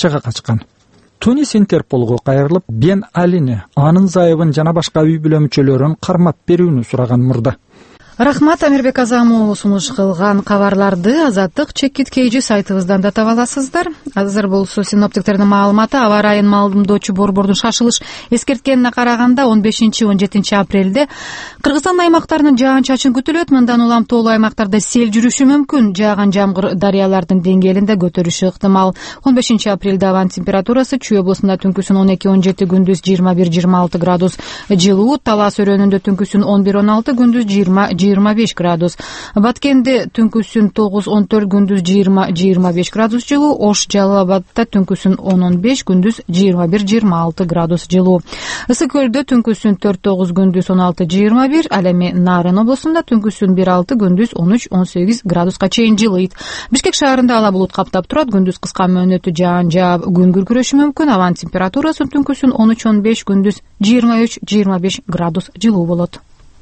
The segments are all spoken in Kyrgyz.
Акчага качкан. Тунис Интерполго кайрылып, Бен Алини, анын зайыбын жана башка үй бүлө мүчөлөрүн кармап берүүнү сураган мурда. Рахмат, Амирбек Азам уулу сунуш кылган кабарларды Азаттык чекиткейжи сайтыбыздан да таба аласыздар. Азыр болсо синоптиктердин маалыматы аба ырайын маалымдоочу борбордун шашылыш эскерткенине караганда 15-17 апрелде Кыргызстан аймактарынын жаан-чачын күтүлөт. Мындан улам тоолуу аймактарда сел жүрүшү мүмкүн. Жааган жамгыр дарыялардын деңгээлинде көтөрүшү ыктымал. 15 апрелде абанын температурасы Чүй облусунда түнкүсүн 12-17, күндүз 21-26 градус жылуу, Талас өрөөнүндө түнкүсүн 11-16, күндүз 20-25 градус. Баткенде түнкүсүн 9-14, күндүз 20-25 градус жылуу. Ош Жалал Абадта түнкүсүн 10-15, күндүз 21-26 градус жылуу. Ысык көлдө түнкүсүн 4-9, күндүз 16-21, ал эми Нарын облусунда түнкүсүн 1-6, күндүз 13-18 градуска чейин жылыйт. Бишкек шаарында ала булут каптап турат, күндүз кыска мөөнөтү жаан жаап, күн күркүрөшү мүмкүн. Абанын температурасы түнкүсүн 13-15, күндүз 23-25 градус жылуу болот.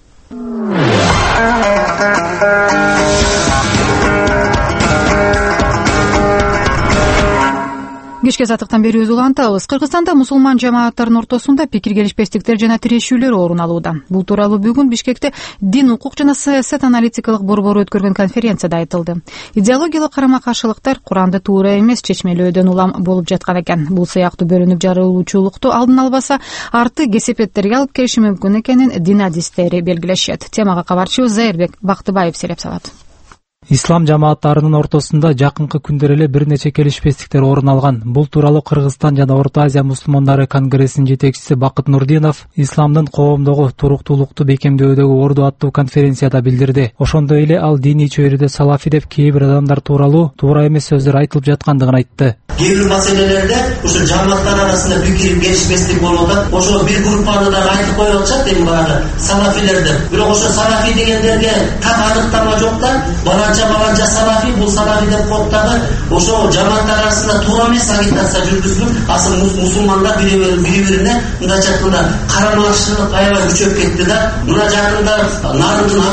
Кечке сатыктан бери улантабыз. Кыргызстанда мусулман жамааттардын ортосунда пикир келишпестиктер жана тирешүүлөр орун алууда. Бул тууралуу бүгүн Бишкекте Дин, укук жана саясат аналитикалык борбору өткөргөн конференцияда айтылды. Идеологиялык карама-каршылыктар Куранды туура эмес чечмелөөдөн улам болуп жаткан экен. Бул сыяктуу бөлүнүп жарылуучулукту алдын албаса, арты кесепеттерге алып келиши мүмкүн экенин дин адистери белгилешет. Темага кабарчыбыз Зайырбек Бактыбаев селеп салат. Ислам жамааттарынын ортосунда жакынкы күндөр эле бир нече келишпестиктер орун алган. Бул тууралуу Кыргызстан жана Орто Азия мусулмандары конгрессинин жетекчиси Бакыт Нурдинов исламдын коомдогу туруктуулукту бекемдөөдөгү орду аттуу конференцияда билдирди. Ошондой эле ал диний чөйрөдө салафи деп кээ бир адамдар тууралуу туура эмес сөздөр айтылып жаткандыгын айтты. Кээ бир маселелерде ушу жамааттар арасында пикир келишпестик болууда. Ошо бир группаны да айтып коюп атышат эми баягы салафилерди. Бирок ошо салафи дегендерге так аныктама жок да. Баланча салафи, бул салафи деп коюптагы ошо жамааттар арасында туура эмес агитация жүргүзүлүп, асыл мусулмандар бири-бирине мындайча айтканда карама-каршылык аябай күчөп кетти да. Мына жакында Нарындын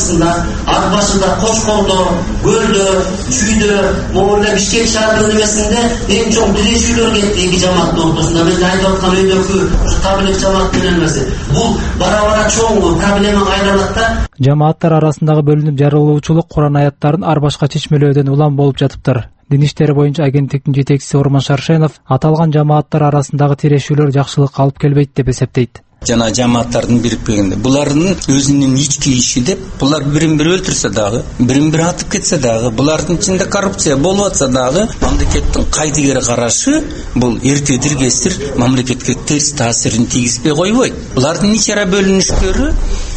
ат башында Кошкордо, Көлдө, Чүйдө, могулда Бишкек шаарынын немесинде эң чоң тирешүүлөр кетти эки жамааттын ортосунда. Мен айтып аткан өйдөкү таблик жамаат менен эмеси. Бул бара-бара чоң проблемага айланат да. Жамааттар арасындагы бөлүнүп жарылуучулук Куран аяттарын ар башка чечмелөөдөн улам болуп жатыптыр. Дин иштери боюнча агенттиктин жетекчиси Орман Шаршенов аталган жамааттар арасындагы тирешүүлөр жакшылыкка алып келбейт деп эсептейт. Жана жамааттардын бирикпегенде булардын өзүнүн ички иши деп, булар бирин-бири өлтүрсө дагы, бирин-бири атып кетсе дагы, булардын ичинде коррупция болуп атса дагы, мамлекеттин кайдыгер карашы бул эртедир кечтир мамлекетке терс таасирин тийгизбей койбойт. Булардын ичара бөлүнүшкөрү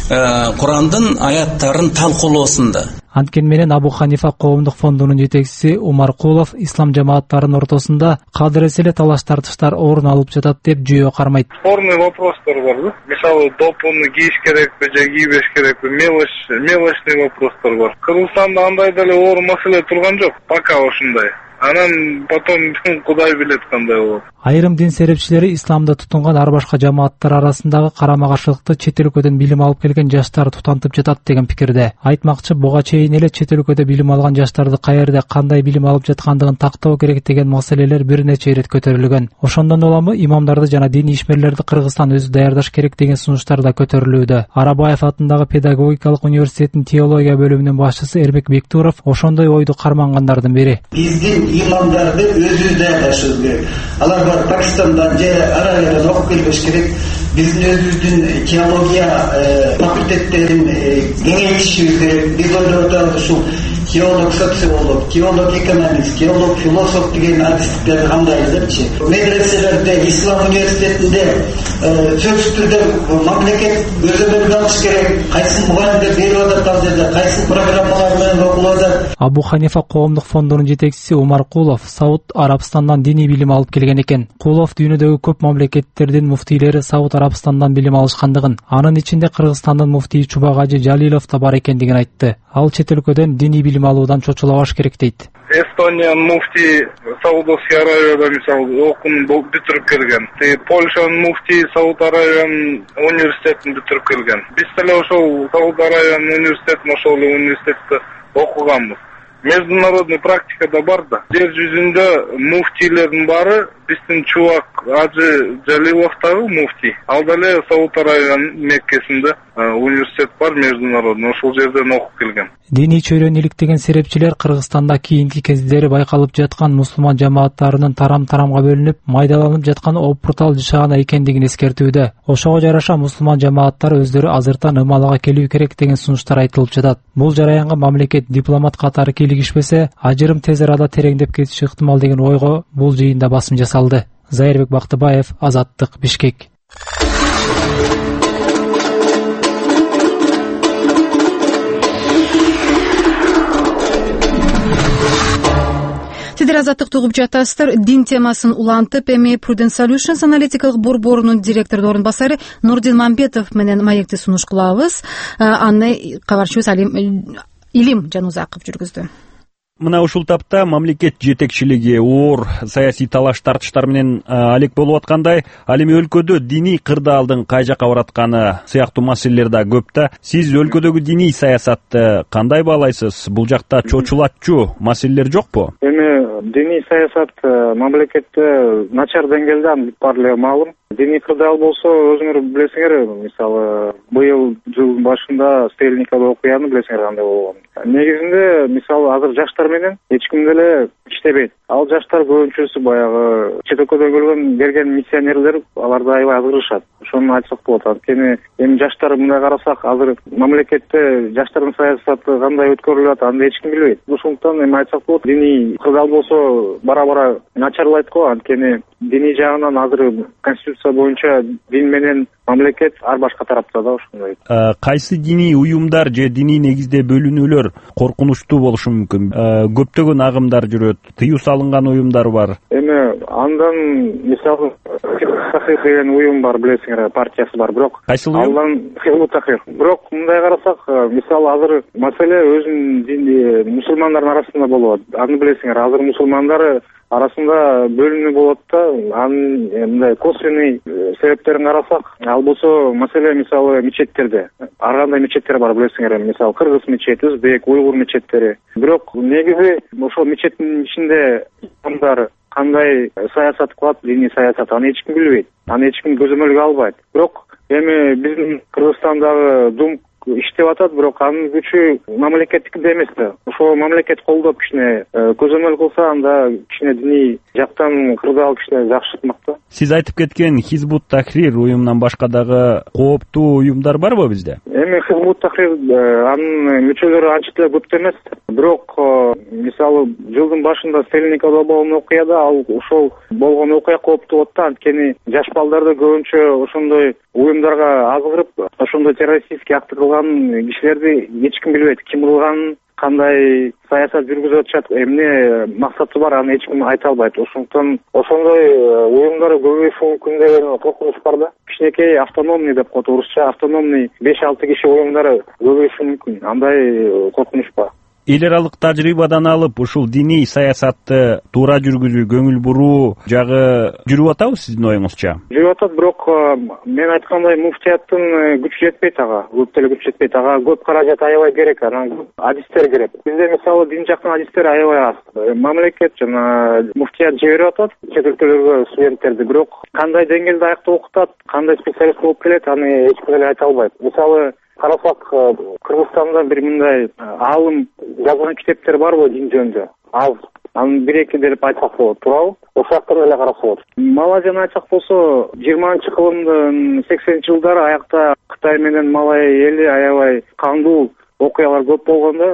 Курандын аяттарын талкуулоосунда. Анткени менен Абу Ханифа коомдук фондунун жетекчиси Умар Кулов ислам жамааттарынын ортосунда кадырес эле талаш тартыштар орун алып жатат деп жүйө кармайт. Спорный вопростор бар да. Мисалы допуну кийиш керекпи же кийбеш керекпи, мелочный вопростор бар. Кыргызстанда андай деле оор маселе турган жок. Пока ошундай. Анан потом Кудай билет кандай болот. Айрым дин серепчилери исламда тутунган ар башка жамааттар арасындагы карама-каршылыкты чет өлкөдөн билим алып келген жаштар тутантып жатат деген пикирде. Айтмакчы, буга чейин эле чет өлкөдө билим алган жаштарды каерде кандай билим алып жаткандыгын тактоо керек деген маселелер бир нече ирет көтөрүлгөн. Ошондон уламы имамдарды жана диний ишмерлерди Кыргызстан өзү даярдаш керек деген сунуштар да көтөрүлүүдө. Арабаев атындагы педагогикалык университеттин теология бөлүмүнүн башчысы Эрмек Бектуров ошондой ойду кармангандардын бири. İmamlarda özü dayanışır gerek. Alar var Pakistan'dan, Araya'dan okup gelmiş gerek. Bizim özümüzün teologiya fakültetlerin genelleşiyor gerek. Biz orada şu teolog, sosyolog, teolog, ekonomist, teolog, filosof degen adisliklerdi kandayız. Medreselerde, İslam Üniversitesi'nde söz türde mamleket özü alış gerek. Kaysı muhalinde beri odatlar, kaysı programmalarını okularda. Абу Ханифа коомдук фондунун жетекчиси Умар Кулов Сауд Арабстандан диний билим алып келген экен. Кулов дүйнөдөгү көп мамлекеттердин муфтийлери Сауд Арабстандан билим алышкандыгын, анын ичинде Кыргызстандын муфтийи Чубагажы Жалилов да бар экендигин айтты. Ал чет өлкөдөн диний билим алуудан чочулабаш керек дейт. Эстониянын муфтии Саудовский Аравияда мисалы окуун бүтүрүп келген. Польшанын муфтии Сауд Аравиянын университетин бүтүрүп келген. Биз деле ошол Сауд Аравиянын университетин ошол университетте окуганбыз. Международный практикада бар да. Жер жүзүндө муфтийлердин баары биздин чубак Ажы Жалиловдагы муфтий. Ал деле Сауд Арабиянын Меккесинде университет бар международный, ошол жерден окуп келген. Диний чөйрөнү иликтеген серепчилер Кыргызстанда кийинки кездери байкалып жаткан мусулман жамааттарынын тарам-тарамга бөлүнүп, майдаланып жаткан опуртал жашаана экендигин эскертүүдө. Ошого жараша мусулман жамааттар өздөрү азыртан ымалага келүү керек деген сунуштар айтылып жатат. Бул жараянга мамлекет дипломат катары кийлигишпесе, ажырым тез арада тереңдеп кетиши ыктымал деген ойго бул жыйында басым жасалды. Зайырбек Бактыбаев, Азаттык, Бишкек. Сиздер Азаттыкты угуп жатасыздар. Дин темасын улантып, эми Prudent Solutions аналитикалык борборунун директору орун басары Нурдин Мамбетов менен маекти сунуш кылабыз. Аны кабарчыбыз Илим Жанузаков жүргүздү. Мына ушул тапта мамлекет жетекчилиги оор саясий талаш тартыштар менен алек болуп аткандай, ал эми өлкөдө диний кырдаалдын кай жакка баратканы сыяктуу маселелер да көп да. Сиз өлкөдөгү диний саясатты кандай баалайсыз? Бул жакта чочулатчу маселелер жокпу? Эми диний саясат мамлекетте начар деңгээлде бүт бар эле маалым. Диний кырдаал болсо өзүңөр билесиңер, мисалы быйыл жылдын башында Стрельниково окуяны билесиңер кандай болгон. Негизинде мисалы азыр жаштар менен эч ким деле иштебейт. Ал жаштар көбүнчөсү баягы чет өлкөдөн келген миссионерлер, аларды аябай азгырышат. Ошону айтсак болот. Анткени эми жаштар мындай карасак, азыр мамлекетте жаштардын саясаты кандай өткөрүлүп атат, аны эч ким билбейт. Ошондуктан эми айтсак болот, диний кырдаал болсо бара-бара начарлайт го. Анткени диний жагынан азыр конституция боюнча дин менен мамлекет ар башка тарапта да ошондой. Кайсы диний уюмдар же диний негизде бөлүнүүлөр коркунучтуу болушу мүмкүн? Көптөгөн агымдар жүрөт, тыюу салынган уюмдар бар. Эми андан мисалы Тахрир деген уюм бар, билесиңер, партиясы бар, бирок андан Тахрир. Бирок мындай карасак, мисалы азыр маселе өзүнүн дини мусулмандардын арасында болот. Аны билесиңер, азыр мусулмандар арасында бөлүнүү болот да, анын мындай косвенный себептерин карасак, ал болсо маселе мисалы мечеттерде. Ар кандай мечеттер бар, билесиңер, мисалы кыргыз мечети, өзбек, уйгур мечеттери. Бирок негизи ошол мечеттин ичинде имамдар кандай саясат кылат, диний саясат, аны эч ким билбейт. Аны эч ким көзөмөлгө албайт. Бирок эми биздин Кыргызстандагы Дум иштеп атат, бирок анын күчү мамлекеттикинде эмес да. Ошол мамлекет колдоп кичине көзөмөл кылса, анда кичине диний жактан кырдаал кичине жакшы чыкмак да. Сиз айтып кеткен Хизбут Тахрир уюмунан башка дагы кооптуу уюмдар барбы бизде? Эми Хизбут Тахрир анын мүчөлөрү анча деле көп эмес. Бирок мисалы жылдын башында Стрельниковдо болгон окуяда ал ошол болгон окуя кооптуу болот да. Анткени жаш балдарды көбүнчө ошондой уюмдарга азгырып, ошондой террористический акты кылган кишилерди эч ким билбейт. Ким кылганын, кандай саясат жүргүзүп атышат, эмне максаты бар, аны эч ким айта албайт. Ошондуктан ошондой уюмдар көбөйүшү мүмкүн деген коркунуч бар да. Кичинекей автономный деп коет орусча, автономный 5-6 киши уюмдары көбөйүшү мүмкүн. Андай коркунуч бар. Эл аралык тажрыйбадан алып, ушул диний саясатты туура жүргүзүү, көңүл буруу жагы жүрүп атабы сиздин оюңузча? Жүрүп атат, бирок мен айткандай муфтияттын күчү жетпейт ага. Көп деле күч жетпейт ага. Көп каражат аябай керек, анан адистер керек. Бизде мисалы дин жактан адистер аябай аз. Мамлекет жана муфтият жиберип атат чет өлкөлөргө студенттерди, бирок кандай деңгээлде аякта окутат, кандай специалист болуп келет, аны эч ким эле айта албайт. Мисалы карасак, Кыргызстанда бир мындай аалым жазган китептер барбы дин жөнүндө? Аз. Анын 1-2 деп айтсак болот, туурабы? Ошол жактан эле караса болот. Малайзияны айтсак болсо, 20-кылымдын 80-жылдары аякта Кытай менен Малай эли аябай кандуу окуялар көп болгондо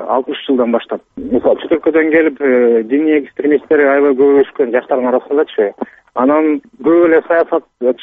60 жылдан баштап. Мисалы чет өлкөдөн келип диний экстремисттер аябай көбөйүшкөн жаштардын арасындачы. Анан көп эле саясат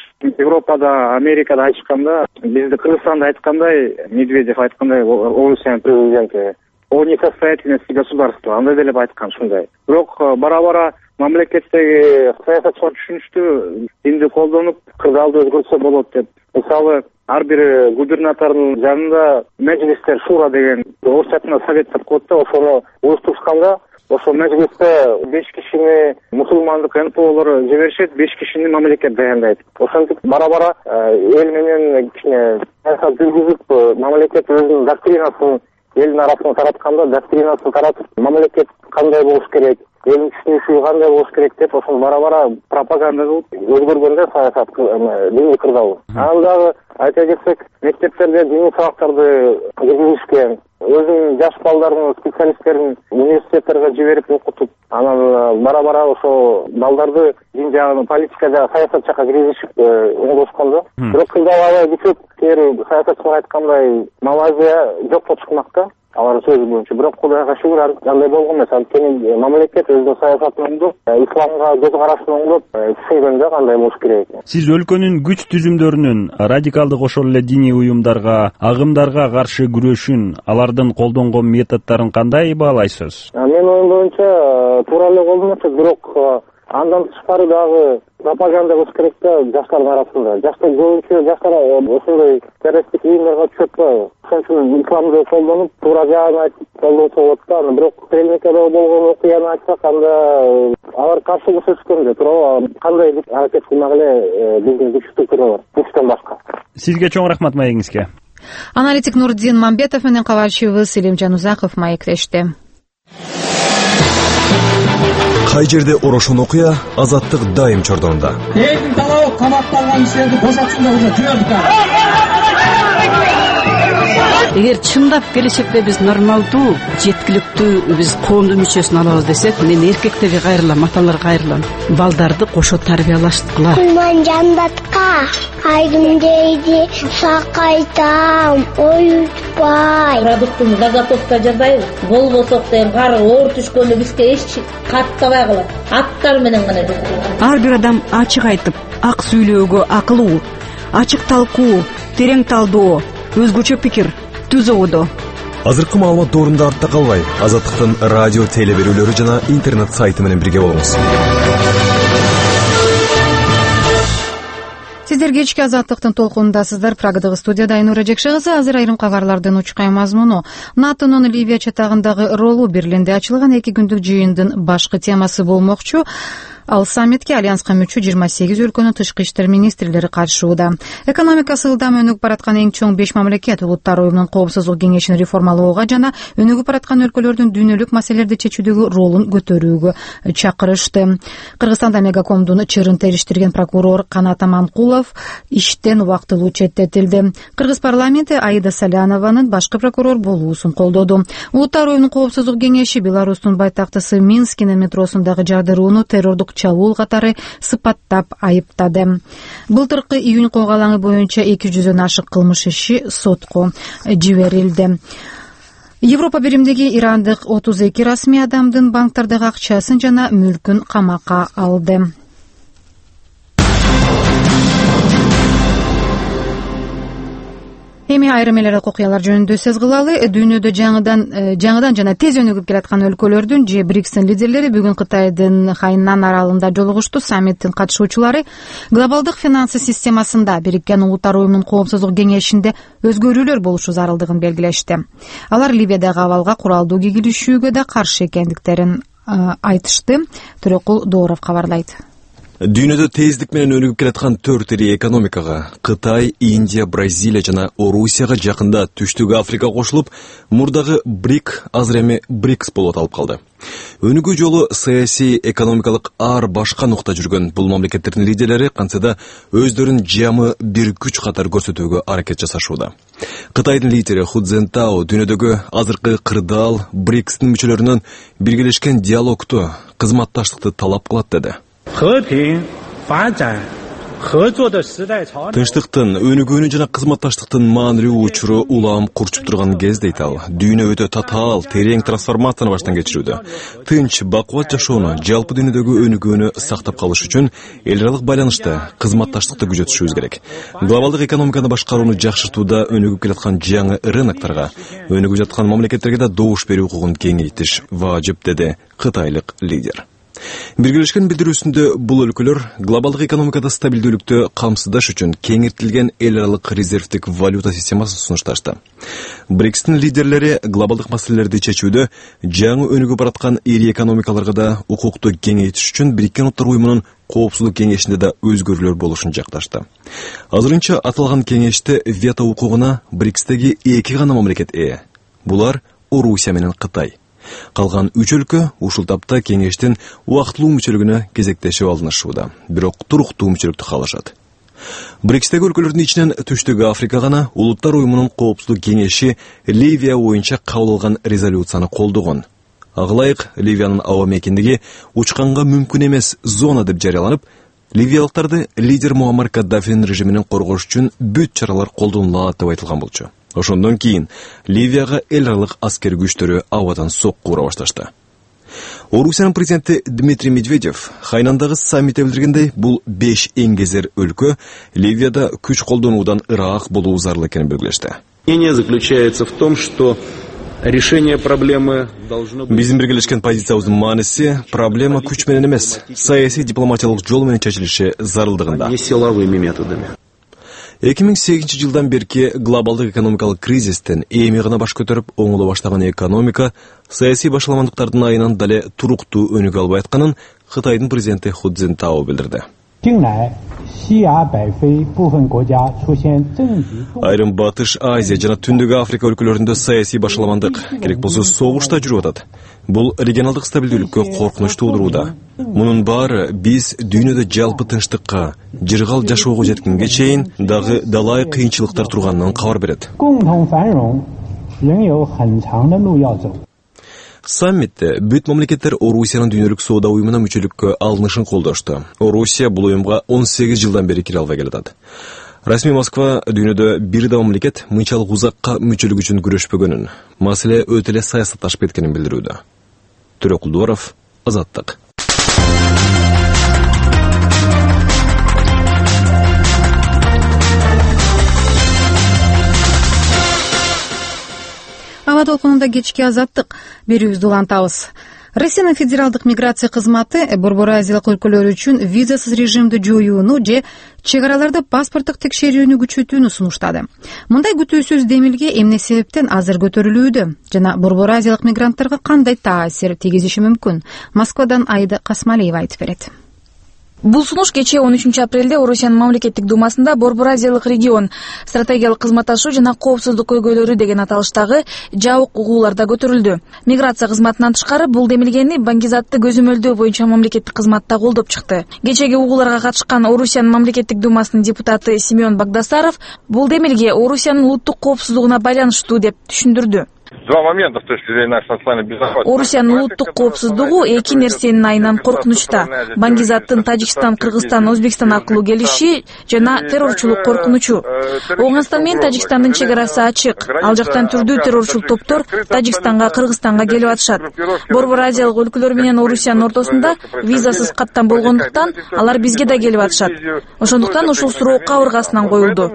Европада, Америкада айтышканда, бизде Кыргызстанда айткандай, Медведев айткандай, Орусиянын президенти, о несостоятельности государства, андай деле айткан ушундай. Бирок бара-бара мамлекеттеги саясатчылар түшүнүштү, динди колдонуп, кырдаалды өзгөртсө болот деп. Мисалы, ар бир губернатордун жанында мажлистер, шура деген, орусчасында совет деп коет да, ошону уюштурушканда, ошол мажлисте 5 кишини мусулмандык НПОлор жиберишет, 5 кишини мамлекет даяндайт. Ошентип бара-бара эл менен кичине саясат жүргүзүп, мамлекет өзүнүн доктринасын элдин арасына таратканда доктринасын таратып, мамлекет кандай болуш керек, элдин түшүнүшү кандай болуш керек деп ошону бара пропаганда кылып өзгөргөндө саясат диний кырдаал. Анан дагы айта кетсек, мектептерде диний сабактарды киргизишкен, өзүнүн жаш балдарын, специалисттерин университеттерге жиберип окутуп, анан бара ошо балдарды дин жагын, политика жагы, саясат жакка киргизишип оңдошкон да. Бирок кырдаал бүтүп, саясатчылар айткандай Малайзия жокко чыкмакта. Алар сөзү боюнча, бирок Кудайга шүгүр андай болгон эмес. Анткени мамлекет өзүнүн саясатын оңдоп, исламга көз карашын оңдоп, түшүнгөн да кандай болуш керек. Сиз өлкөнүн күч түзүмдөрүнүн радикалдык ошол эле диний уюмдарга, агымдарга каршы күрөшүн, алардын колдонгон методдорун кандай баалайсыз? Менин оюм боюнча туура эле колдонот, бирок андан тышкары дагы пропаганда кылыш керек да жаштардын арасында. Жаштар көбүнчө ошондой террористтик уюмдарга түшөт да. Ошон үчүн исламды колдонуп, туура жагын айтып колдонсо болот да. Бирок Средникада болгон окуяны айтсак, анда алар каршы көрсөткөн да, туура кандай аракет кылмак эле биздин күчтүү туралар, күчтөн башка. Сизге чоң рахмат маегиңизге. Аналитик Нурдин Мамбетов менен кабарчыбыз Селимжан Узаков маектешти. Кай жерде орошон окуя, азаттык дайым чордонда. Элдин талабы камакталган кишилерди бошотсун деп жүрөбүз да. Эгер чындап келечекте биз нормалдуу, жеткиликтүү биз коомдун мүчөсүн алабыз десек, мен эркектерге кайрылам, аталарга кайрылам. Балдарды кошо тарбиялаштыкыла. Кулман жандатка айдым дейди, сакайтам, оютпай. Продуктун заготовка жасайбыз. Болбосок деген кар оор түшкөндө бизге эч каттабай калат. Аттар менен гана жүрөбүз. Ар бир адам ачык айтып, ак сүйлөөгө акылуу, ачык талкуу, терең талдоо, өзгөчө пикир, түз ободо. Азыркы маалымат доорунда артта калбай, Азаттыктын радио теле берүүлөрү жана интернет сайты менен бирге болуңуз. Сиздер кечки Азаттыктын толкунундасыздар. Прагадагы студияда Айнура Жекшегызы. Азыр айрым кабарлардын учкай мазмуну. НАТОнун Ливия чатагындагы ролу Берлинде ачылган 2 күндүк жыйындын башкы темасы болмокчу. Ал саммитке альянска мүчө 28 өлкөнүн тышкы иштер министрлери катышууда. Экономикасы ылдам өнүгүп бараткан эң чоң 5 мамлекет Улуттар уюмунун коопсуздук кеңешин реформалоого жана өнүгүп бараткан өлкөлөрдүн дүйнөлүк маселелерди чечүүдөгү ролун көтөрүүгө чакырышты. Кыргызстанда Мегакомдун чырын териштирген прокурор Канат Аманкулов иштен убактылуу четтетилди. Кыргыз парламенти Аида Салянованын башкы прокурор болуусун колдоду. Улуттар уюмунун коопсуздук кеңеши Беларустун байтактысы Минскинин метросундагы жардырууну террордук чабуул катары сыпаттап айыптады. Былтыркы июнь койгалаңы боюнча 200дөн ашык кылмыш иши сотко жиберилди. Европа биримдеги ирандык 32 расмий адамдын банктардагы акчасын жана мүлкүн камакка алды. Эми айрым эле окуялар жөнүндө сөз кылалы. Дүйнөдө жаңыдан жана тез өнүгүп келаткан өлкөлөрдүн же БРИКСтин лидерлери бүгүн Кытайдын Хайнан аралында жолугушту. Саммиттин катышуучулары глобалдык финансы системасында Бириккен Улуттар уюмунун коопсуздук кеңешинде өзгөрүүлөр болушу зарылдыгын белгилешти. Алар Ливиядагы абалга куралдуу кегилишүүгө да каршы экендиктерин айтышты. Төрөкул Дооров кабарлайт. Дүйнөдө тездик менен өнүгүп келаткан 4 ири экономикага Кытай, Индия, Бразилия жана Орусияга жакында Түштүк Африка кошулуп, мурдагы БРИК азыр эми БРИКС болуп аталып калды. Өнүгүү жолу саясий, экономикалык ар башка нукта жүргөн бул мамлекеттердин лидерлери кантсе өздөрүн жамы бир күч катары көрсөтүүгө аракет жасашууда. Кытайдын лидери Ху Цзинтао дүйнөдөгү азыркы кырдаал БРИКСтин мүчөлөрүнөн биргелешкен диалогту, кызматташтыкты талап кылат деди. Тынчтыктын, өнүгүүнүн жана кызматташтыктын маанилүү учуру улам курчуп турган кез дейт ал. Дүйнө өтө татаал, терең трансформацияны баштан кечирүүдө. Тынч, бакубат жашоону, жалпы дүйнөдөгү өнүгүүнү сактап калыш үчүн эл аралык байланышты, кызматташтыкты күчөтүшүбүз керек. Глобалдык экономиканы башкарууну жакшыртууда өнүгүп келаткан жаңы рыноктарга, өнүгүп жаткан мамлекеттерге да добуш берүү укугун кеңейтиш важип, деди кытайлык лидер. Биргелешкен билдирүүсүндө бул өлкөлөр глобалдык экономикада стабилдүүлүктү камсыздаш үчүн кеңейтилген эл аралык резервдик валюта системасын сунушташты. БРИКСтин лидерлери глобалдык маселелерди чечүүдө жаңы өнүгүп бараткан ири экономикаларга да укукту кеңейтиш үчүн Бириккен Улуттар уюмунун коопсуздук кеңешинде да өзгөрүүлөр болушун жакташты. Азырынча аталган кеңеште вето укугуна БРИКСтеги 2 гана мамлекет ээ. Булар Орусия менен Кытай. Калган 3 өлкө ушул тапта кеңештин убактылуу мүчөлүгүнө кезектешип алынышууда, бирок туруктуу мүчөлүктү каалашат. БРИКСтеги өлкөлөрдүн ичинен Түштүк Африка гана Улуттар уюмунун коопсуздук кеңеши Ливия боюнча кабыл алган резолюцияны колдогон. Агылайык, Ливиянын аба мекендиги учканга мүмкүн эмес зона деп жарыяланып, ливиялыктарды лидер Муаммар Каддафинин режиминин коргош үчүн бүт чаралар колдонулат деп айтылган болчу. Ошондон кийин Ливияга эл аралык аскер күчтөрү абадан сокку ура башташты. Орусиянын президенти Дмитрий Медведев Хайнандагы саммитте билдиргендей, бул 5 эңгезер өлкө Ливияда күч колдонуудан ырак болуу зарыл экенин белгилешти. Мнение заключается в том, что решение проблемы должно быть... Биздин биргелешкен позициябыздын мааниси проблема күч менен эмес, саясий дипломатиялык жол менен чечилиши зарылдыгында. Не силовыми методами. 2008 жылдан берки глобалдык экономикалык кризистен эми гана баш көтөрүп оңоло баштаган экономика саясий башаламандыктардын айынан дале туруктуу өнүгө албай атканын Кытайдын президенти Ху Цзинтао билдирди. Айрым Батыш Азия жана Түндүк Африка өлкөлөрүндө саясий башаламандык, керек болсо согушта жүрүп атат. Бул регионалдык стабилдүүлүккө коркунуч туудурууда. Мунун баары биз дүйнөдө жалпы тынчтыкка, жыргал жашоого жеткенге чейин дагы далай кыйынчылыктар турганынан кабар берет. Саммитте бүт мамлекеттер Орусиянын дүйнөлүк соода уюмуна мүчөлүккө алынышын колдошту. Орусия бул уюмга 18 жылдан бери кире албай келатат. Расмий Москва дүйнөдө бир да мамлекет мынчалык узакка мүчөлүк үчүн күрөшпөгөнүн, маселе өтө эле саясатташып кеткенин билдирүүдө. Төрөкулдуаров, Азаттык. Ала толкунунда кечки Азаттык берүүбүздү улантабыз. Россиянын федералдык миграция кызматы Борбор Азиялык өлкөлөр үчүн визасыз режимди жоюуну же чек араларда паспорттук текшерүүнү күчөтүүнү сунуштады. Мындай күтүүсүз демилге эмне себептен азыр көтөрүлүүдө жана Борбор Азиялык мигранттарга кандай таасир тийгизиши мүмкүн? Москвадан Айда Касмалиева айтып берет. Бул сунуш кечээ 13 апрелде Орусиянын мамлекеттик думасында Борбор Азиялык регион стратегиялык кызматташуу жана коопсуздук көйгөйлөрү деген аталыштагы жабык угууларда көтөрүлдү. Миграция кызматынан тышкары бул демилгени баңгизатты көзөмөлдөө боюнча мамлекеттик кызматта колдоп чыкты. Кечеги угууларга катышкан Орусиянын мамлекеттик думасынын депутаты Семен Багдасаров бул демилге Орусиянын улуттук коопсуздугуна байланыштуу деп түшүндүрдү. Два момента с точки зрения нашей национальной безопасности. Орусиянын улуттук коопсуздугу эки нерсенин айынан коркунучта. Баңгизаттын Тажикстан, Кыргызстан, Өзбекстан аркылуу келиши жана террорчулук коркунучу. Оңгонстан менен Тажикстандын чек арасы ачык. Ал жактан түрдүү террорчул топтор Тажикстанга, Кыргызстанга келип атышат. Борбор Азиялык өлкөлөр менен Орусиянын ортосунда визасыз каттам болгондуктан алар бизге да келип атышат. Ошондуктан ушул суроо кабыргасынан коюлду.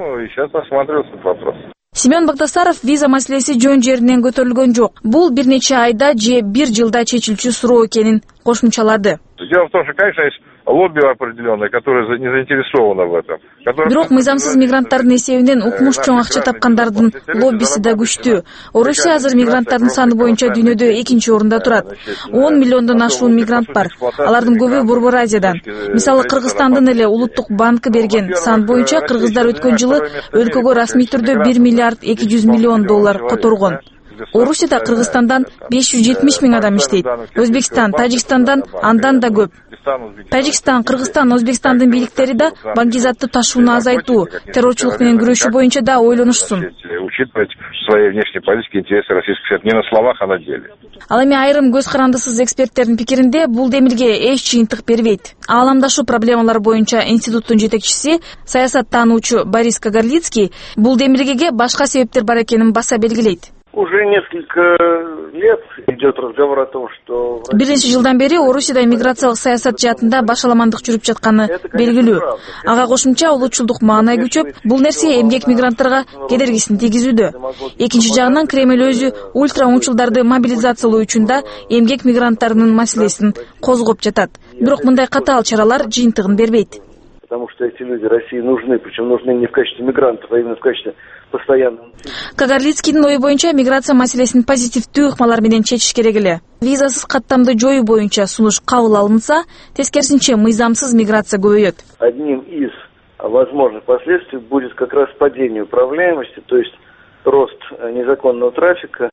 Семен Багдасаров виза маселеси жөн жеринен көтөрүлгөн жок. Бул бир нече айда же бир жылда чечилчү суроо экенин кошумчалады. Дело в том, что, конечно, есть лобби определенное, которое не заинтересовано в этом. Бирок мыйзамсыз мигранттардын эсебинен укмуш чоң акча тапкандардын лоббиси да күчтүү. Орусия азыр мигранттардын саны боюнча дүйнөдө экинчи орунда турат. 10 миллиондон ашуун мигрант бар. Алардын көбү Борбор Азиядан. Мисалы Кыргызстандын эле улуттук банкы берген сан боюнча кыргыздар өткөн жылы өлкөгө расмий түрдө 1 миллиард 200 миллион доллар которгон. Орусияда Кыргызстандан 570 миң адам иштейт. Өзбекстан, Тажикстандан андан да көп. Тажикстан, Кыргызстан, Өзбекстандын бийликтери да баңгизатты ташууну азайтуу, террорчулук менен күрөшүү боюнча да ойлонушсун. Учитывать свои внешние политические интересы Российской Федерации не на словах, а на деле. Ал эми айрым көз карандысыз эксперттердин пикиринде бул демилге эч жыйынтык бербейт. Ааламдашуу проблемалары боюнча институттун жетекчиси, саясаттануучу Борис Кагарлицкий бул демилгеге башка себептер бар экенин баса белгилейт. Уже несколько лет идет разговор о том, что... Бир нече жылдан бери Орусияда миграциялык саясат жаатында башаламандык жүрүп жатканы белгилүү. Ага кошумча улутчулдук маанай күчөп, бул нерсе эмгек мигранттарга кедергисин тийгизүүдө. Экинчи жагынан Кремль өзү ультра оңчулдарды мобилизациялоо үчүн да эмгек мигранттарынын маселесин козгоп жатат. Бирок мындай катаал чаралар жыйынтыгын бербейт. Потому что эти люди России нужны, причем нужны не в качестве мигрантов, а именно в качестве постоянного. Кагарлицкийдин ою боюнча миграция маселесин позитивдүү ыкмалар менен чечиш керек эле. Визасыз каттамды жоюу боюнча сунуш кабыл алынса, тескерисинче мыйзамсыз миграция көбөйөт. Одним из возможных последствий будет как раз падение управляемости, то есть рост незаконного трафика.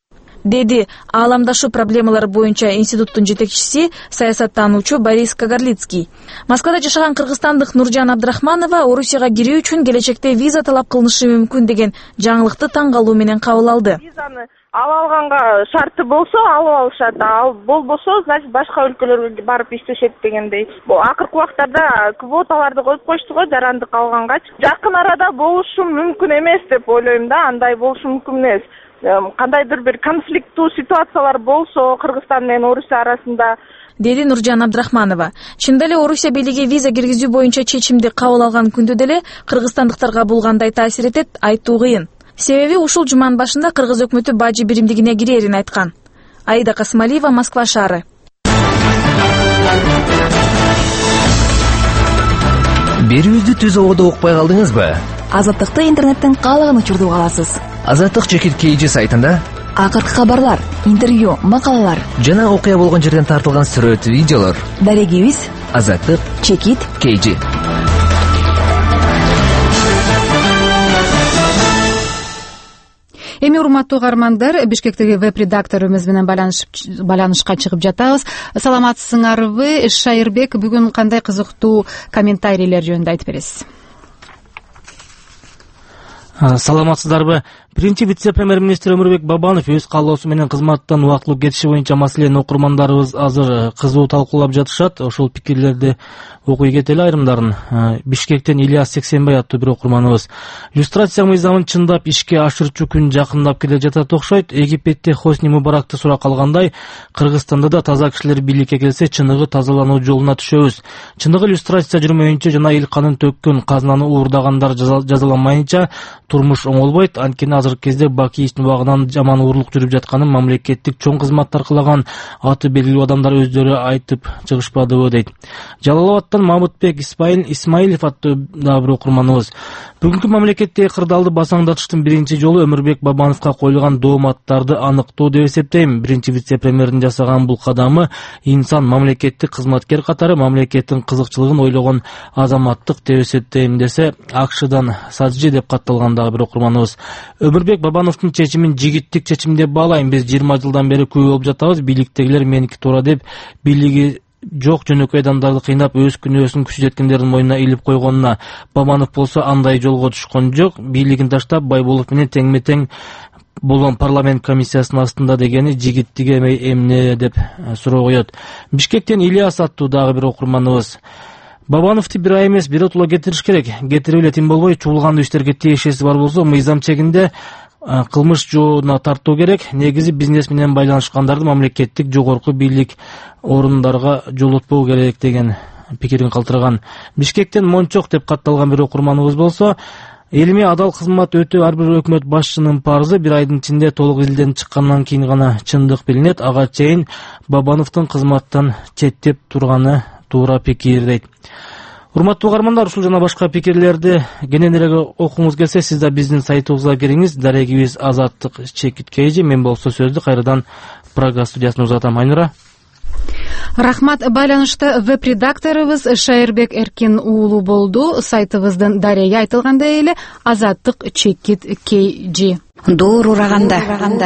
деди ааламдашуу проблемалары боюнча институттун жетекчиси саясаттануучу Борис Кагарлицкий. Москвада жашаган кыргызстандык Нуржан Абдрахманова Орусияга кирүү үчүн келечекте виза талап кылынышы мүмкүн деген жаңылыкты таң калуу менен кабыл алды. Визаны ала алганга шарты болсо алып алышат, ал болбосо значит башка өлкөлөргө барып иштешет дегендей. Акыркы убактарда квоталарды коюп коюшту го жарандык алгангачы. Жакын арада болушу мүмкүн эмес деп ойлойм да, андай болушу мүмкүн эмес. Кандайдыр бир конфликттүү ситуациялар болсо Кыргызстан менен Орусия арасында, деди Нуржан Абдрахманова. Чындап эле Орусия бийлиги виза киргизүү боюнча чечимди кабыл алган күндө деле кыргызстандыктарга бул кандай таасир этет, айтуу кыйын. Себеби ушул жуманын башында кыргыз өкмөтү бажы биримдигине кирерин айткан. Аида Касымалиева, Москва шаары. Берүүбүздү түз ободо укпай калдыңызбы? Азаттыкты интернеттен каалаган учурда уга аласыз. Азаттык чекит KG сайтында акыркы кабарлар, интервью, макалалар жана окуя болгон жерден тартылган сүрөт, видеолор. Дарегибиз Азаттык чекит KG. Эми урматтуу угармандар, Бишкектеги веб-редакторубуз менен байланышка чыгып жатабыз. Саламатсыңарбы? Шайырбек, бүгүн кандай кызыктуу комментарийлер жөнүндө айтып бересиз? Саламатсыздарбы? Биринчи вице-премьер-министр Өмүрбек Бабанов өз каалоосу менен кызматтан убактылуу кетиши боюнча маселени окурмандарыбыз азыр кызуу талкуулап жатышат. Ошол пикирлерди окуй кетели айрымдарын. Бишкектен Ильяс Сексенбай аттуу бир окурманыбыз: люстрация мыйзамын чындап ишке ашырчу күн жакындап келе жатат окшойт. Египетте Хосни Мубаракты сурак алгандай, Кыргызстанда да таза кишилер бийликке келсе чыныгы тазалануу жолуна түшөбүз. Чыныгы люстрация жүрмөйүнчө жана эл канын төккөн, казнаны уурдагандар жазаланмайынча турмуш оңолбойт. Анткени азыркы кезде Баки ичнубагынан жаман уурлук жүрүп жатканын мамлекеттик чоң кызматтар кылаган аты белгилүү адамдар өздөрү айтып чыгышпадыбы дейт. Жалалабадтан Мамытбек Исмаилов аттуу дагы бир окурманыбыз: бүгүнкү мамлекеттеги кырдаалды басаңдатыштын биринчи жолу Өмүрбек Бабановго коюлган дооматтарды аныктоо деп эсептейм. Биринчи вице-премьердин жасаган бул кадамы инсан, мамлекеттик кызматкер катары мамлекеттин кызыкчылыгын ойлогон азаматтык деп эсептейм, десе АКШдан Саджи деп катталган дагы бир окурманыбыз. Өмүрбек Бабановдун чечимин жигиттик чечим деп баалайм. Биз 20 жылдан бери күбө болуп жатабыз. Бийликтегилер меники туура деп, бийлиги жок жөнөкөй адамдарды кыйнап өз күнөөсүн күчү жеткендердин мойнуна илип койгонуна. Бабанов болсо андай жолго түшкөн жок. Бийлигин таштап Байболов менен теңме-тең болгон парламент комиссиясынын астында дегени жигиттиги эмне деп суроо коет. Бишкектен Ильяс аттуу дагы бир окурманыбыз: Бабановду бир ай эмес, бир отула кетириш керек. Кетирип эле тим болбой, чуулган иштерге тиешеси бар болсо, мыйзам чегинде кылмыш жообуна тартуу керек. Негизи бизнес менен байланышкандарды мамлекеттик жогорку бийлик орундарга жолотпоо керек деген пикирин калтырган. Бишкектен Мончок деп катталган бир окурманыбыз болсо: элиме адал кызмат өтөө ар бир өкмөт башчынын парызы. Бир айдын ичинде толук илден чыккандан кийин гана чындык билинет. Ага чейин Бабановдун кызматтан четтеп турганы туура пикир дейт. Урматтуу угармандар, ушул жана башка пикирлерди кененирээк окуңуз келсе, сиз да биздин сайтыбызга кириңиз. Дарегибиз Азаттык чекит KG. Мен болсо сөздү кайрадан Прага студиясына узатам. Айнура. Рахмат. Байланышта веб-редакторубуз Шайырбек Эркин уулу болду. Сайтыбыздын дареги айтылгандай эле Азаттык чекит KG. Доор ураганда.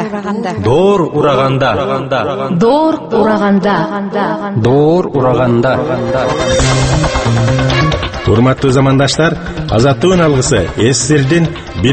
Доор ураганда. Доор ураганда. Доор ураганда. Урматтуу замандаштар, Азаттыктын алгысы СССРдин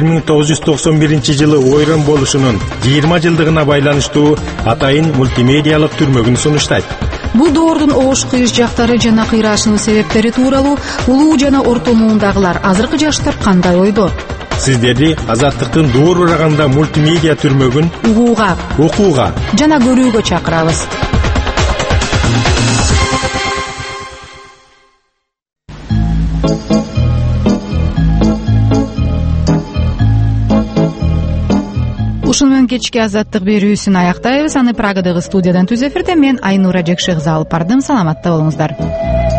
1991 ойрон болушунун 20 жылдыгына байланыштуу атайын мультимедиалык түрмөгүн сунуштайт. Бул доордун оош кыйыш жактары жана кыйраашынын себептери тууралуу улуу жана орто муундагылар, азыркы жаштар кандай ойдо? Сиздерди Азаттыктын доор ураганда мультимедиа түрмөгүн окууга жана көрүүгө чакырабыз. Ушуну менен кечки Азаттык берүүсүн аяктайбыз. Аны Прагадагы студиядан түз эфирде мен Айнура Жекшегиза алып бардым. Саламатта болуңуздар.